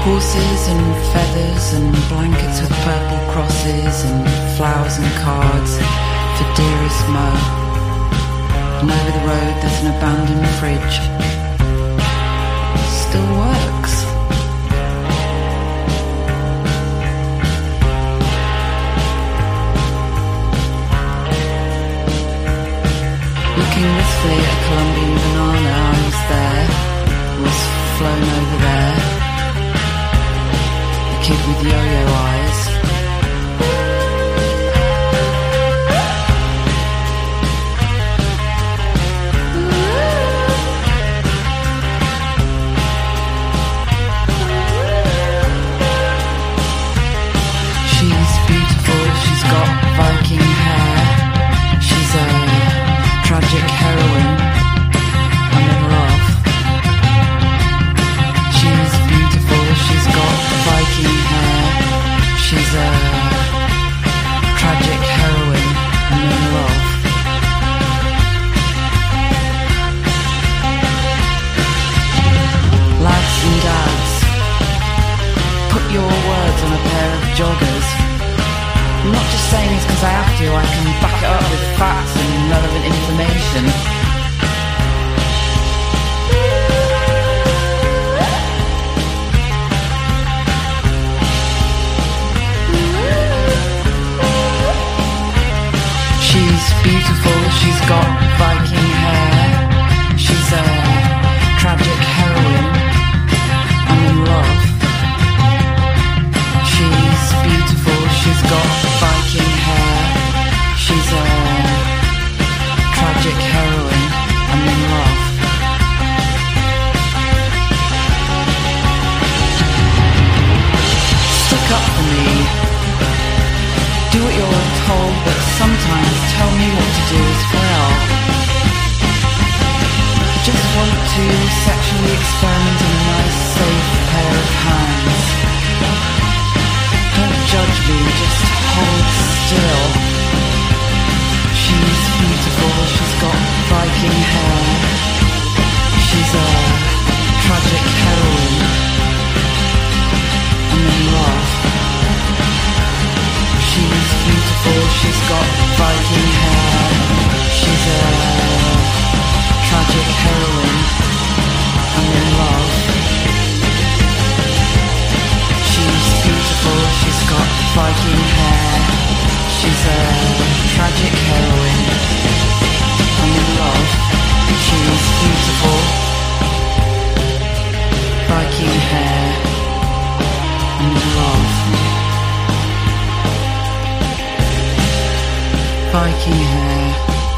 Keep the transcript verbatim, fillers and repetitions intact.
Horses and feathers and blankets with purple crosses and flowers and cards for dearest Mo. And over the road there's an abandoned fridge. Still works. Looking wistfully at a Colombian banana, I was there, was flown over there. The kid with yo-yo eyes. She's beautiful, she's got Viking hair. She's a tragic heroine, I'm in love. She's beautiful, she's got Viking hair. She's a tragic heroine, I'm in love. Lads and dads, put your words on a pair of joggers. I'm not just saying this because I have to, I can back it up with facts and relevant information. She's beautiful, she's got Viking hair. She's a tragic heroine, I'm in love. She's beautiful, she's got Viking hair. She's a tragic heroine, I'm in love. Stick up for me. Do what you're told, but sometimes tell me what to do as well. I just want to sexually experiment in a nice, safe pair of hands. Don't judge me, just hold still. She's beautiful, she's got Viking hair. She's a tragic heroine, I'm in love. She's beautiful, she's got Viking hair. She's a tragic heroine, I'm in love. She's beautiful, she's got Viking hair. She's a tragic heroine, I'm in love. She's beautiful, Viking hair, I'm in love. Viking hair.